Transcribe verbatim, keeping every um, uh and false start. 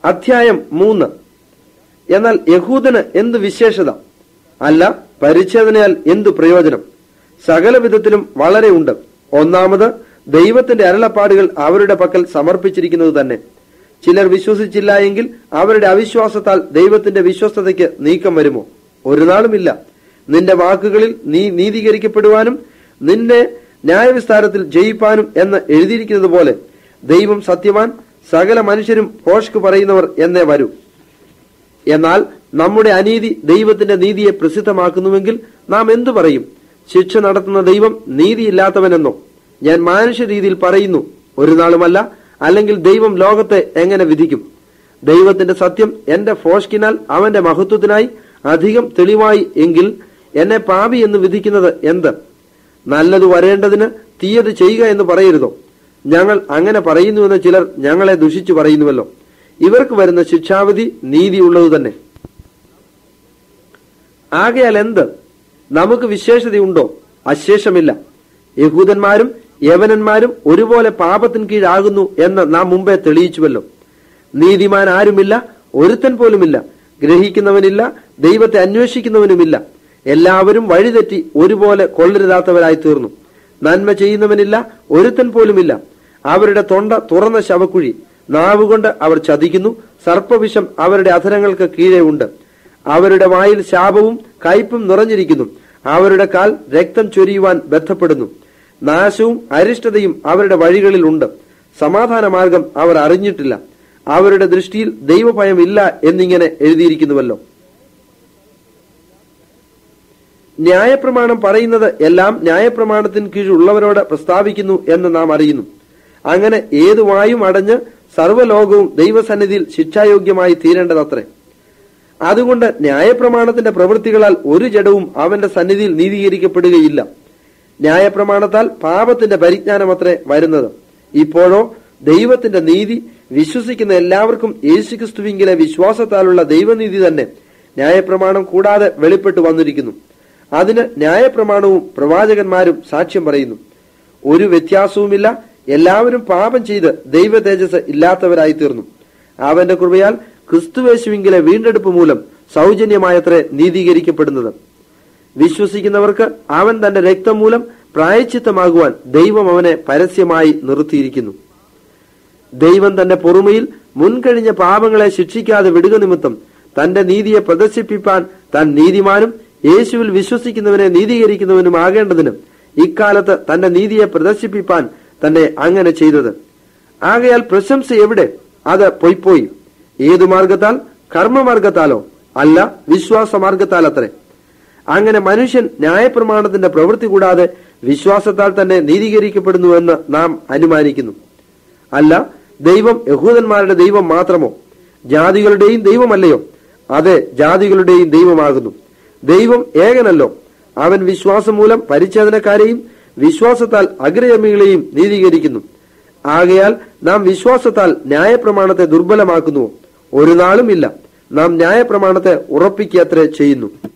അധ്യായം മൂന്ന്. എന്നാൽ യഹൂദന് എന്തു വിശേഷത? അല്ല, പരിച്ഛേദനയാൽ എന്തു പ്രയോജനം? സകല വിധത്തിലും വളരെ ഉണ്ട്. ഒന്നാമത്, ദൈവത്തിന്റെ അരുളപ്പാടുകൾ അവരുടെ പക്കൽ സമർപ്പിച്ചിരിക്കുന്നത് തന്നെ. ചിലർ വിശ്വസിച്ചില്ല എങ്കിൽ അവരുടെ അവിശ്വാസത്താൽ ദൈവത്തിന്റെ വിശ്വസ്തതയ്ക്ക് നീക്കം വരുമോ? ഒരു നാളുമില്ല. നിന്റെ വാക്കുകളിൽ നീ നീതീകരിക്കപ്പെടുവാനും നിന്റെ ന്യായവിസ്താരത്തിൽ ജയിപ്പാനും എന്ന് എഴുതിയിരിക്കുന്നത് പോലെ ദൈവം സത്യവാൻ, സകല മനുഷ്യരും ഭോഷ്ക് പറയുന്നവർ എന്നേ വരൂ. എന്നാൽ നമ്മുടെ അനീതി ദൈവത്തിന്റെ നീതിയെ പ്രസിദ്ധമാക്കുന്നുവെങ്കിൽ നാം എന്തു പറയും? ശിക്ഷ നടത്തുന്ന ദൈവം നീതിയില്ലാത്തവനെന്നോ? ഞാൻ മനുഷ്യ രീതിയിൽ പറയുന്നു, ഒരു നാളുമല്ല. അല്ലെങ്കിൽ ദൈവം ലോകത്തെ എങ്ങനെ വിധിക്കും? ദൈവത്തിന്റെ സത്യം എന്റെ ഭോഷ്കിനാൽ അവന്റെ മഹത്വത്തിനായി അധികം തെളിവായി എങ്കിൽ എന്നെ പാപി എന്ന് വിധിക്കുന്നത് എന്ത്? നല്ലത് വരേണ്ടതിന് തീയത് ചെയ്യുക എന്ന് പറയരുതോ? ഞങ്ങൾ അങ്ങനെ പറയുന്നുവെന്ന് ചിലർ ഞങ്ങളെ ദുഷിച്ചു പറയുന്നുവല്ലോ. ഇവർക്ക് വരുന്ന ശിക്ഷാവിധി നീതിയുള്ളത് തന്നെ. ആകയാൽ എന്ത്? നമുക്ക് വിശേഷതയുണ്ടോ? അശേഷമില്ല. യഹൂദന്മാരും യവനന്മാരും ഒരുപോലെ പാപത്തിന് കീഴാകുന്നു എന്ന് നാം മുമ്പേ തെളിയിച്ചുവല്ലോ. നീതിമാൻ ആരുമില്ല, ഒരുത്തൻ പോലുമില്ല. ഗ്രഹിക്കുന്നവനില്ല, ദൈവത്തെ അന്വേഷിക്കുന്നവനുമില്ല. എല്ലാവരും വഴിതെറ്റി ഒരുപോലെ കൊള്ളരുതാത്തവരായി തീർന്നു. നന്മ ചെയ്യുന്നവനില്ല, ഒരുത്തൻ പോലുമില്ല. അവരുടെ തൊണ്ട തുറന്ന ശവക്കുഴി. നാവുകൊണ്ട് അവർ ചതിക്കുന്നു. സർപ്പവിഷം അവരുടെ അധരങ്ങൾക്ക് കീഴെ ഉണ്ട്. അവരുടെ വായിൽ ശാപവും കയ്പും നിറഞ്ഞിരിക്കുന്നു. അവരുടെ കാൽ രക്തം ചൊരിയുവാൻ ബന്ധപ്പെടുന്നു. നാശവും അരിഷ്ടതയും അവരുടെ വഴികളിൽ ഉണ്ട്. സമാധാന മാർഗം അവർ അറിഞ്ഞിട്ടില്ല. അവരുടെ ദൃഷ്ടിയിൽ ദൈവഭയം ഇല്ല എന്നിങ്ങനെ എഴുതിയിരിക്കുന്നുവല്ലോ. ന്യായപ്രമാണം പറയുന്നത് എല്ലാം ന്യായപ്രമാണത്തിന് കീഴുള്ളവരോട് പ്രസ്താവിക്കുന്നു എന്ന് നാം അറിയുന്നു. അങ്ങനെ ഏതു വായും അടഞ്ഞ് സർവ്വലോകവും ദൈവസന്നിധിയിൽ ശിക്ഷായോഗ്യമായി തീരേണ്ടതത്രേ. അതുകൊണ്ട് ന്യായപ്രമാണത്തിന്റെ പ്രവൃത്തികളാൽ ഒരു ജഡവും അവന്റെ സന്നിധിയിൽ നീതീകരിക്കപ്പെടുകയില്ല. ന്യായപ്രമാണത്താൽ പാപത്തിന്റെ പരിജ്ഞാനമത്രേ വരുന്നത്. ഇപ്പോഴോ ദൈവത്തിന്റെ നീതി വിശ്വസിക്കുന്ന എല്ലാവർക്കും യേശുക്രിസ്തുവിങ്കിലെ വിശ്വാസത്താലുള്ള ദൈവനീതി തന്നെ ന്യായപ്രമാണം കൂടാതെ വെളിപ്പെട്ടു വന്നിരിക്കുന്നു. അതിന് ന്യായപ്രമാണവും പ്രവാചകന്മാരും സാക്ഷ്യം പറയുന്നു. ഒരു വ്യത്യാസവുമില്ല. എല്ലാവരും പാപം ചെയ്ത് ദൈവ തേജസ് ഇല്ലാത്തവരായി തീർന്നു. അവന്റെ കൃപയാൽ ക്രിസ്തുവേശുവിങ്കിലെ വീണ്ടെടുപ്പ് മൂലം സൗജന്യമായത്രേ നീതീകരിക്കപ്പെടുന്നത്. വിശ്വസിക്കുന്നവർക്ക് അവൻ തന്റെ രക്തം മൂലം പ്രായശ്ചിത്തമാകുവാൻ ദൈവം അവനെ പരസ്യമായി നിർത്തിയിരിക്കുന്നു. ദൈവം തന്റെ പൊറുമയിൽ മുൻകഴിഞ്ഞ പാപങ്ങളെ ശിക്ഷിക്കാതെ വിടുക നിമിത്തം തന്റെ നീതിയെ പ്രദർശിപ്പിപ്പാൻ താൻ നീതിമാനും യേശുവിൽ വിശ്വസിക്കുന്നവനെ നീതീകരിക്കുന്നവനും ആകേണ്ടതിന് ഇക്കാലത്ത് തന്റെ നീതിയെ പ്രദർശിപ്പിപ്പാൻ തന്നെ അങ്ങനെ ചെയ്തത്. ആകയാൽ പ്രശംസ എവിടെ? അത് പൊയ്പോയി. ഏതു മാർഗത്താൽ? കർമ്മമാർഗത്താലോ? അല്ല, വിശ്വാസമാർഗത്താൽ അത്രേ. അങ്ങനെ മനുഷ്യൻ ന്യായപ്രമാണത്തിന്റെ പ്രവൃത്തി കൂടാതെ വിശ്വാസത്താൽ തന്നെ നീതീകരിക്കപ്പെടുന്നുവെന്ന് നാം അനുമാനിക്കുന്നു. അല്ല, ദൈവം യഹൂദന്മാരുടെ ദൈവം മാത്രമോ? ജാതികളുടെയും ദൈവമല്ലയോ? അതെ, ജാതികളുടെയും ദൈവമാകുന്നു. ദൈവം ഏകനല്ലോ. അവൻ വിശ്വാസം മൂലം പരിച്ഛേദനക്കാരെയും വിശ്വാസത്താൽ അഗ്രജമികളെയും നീതീകരിക്കുന്നു. ആകയാൽ നാം വിശ്വാസത്താൽ ന്യായപ്രമാണത്തെ ദുർബലമാക്കുന്നുവോ? ഒരു നാളും ഇല്ല. നാം ന്യായപ്രമാണത്തെ ഉറപ്പിക്കത്രേ ചെയ്യുന്നു.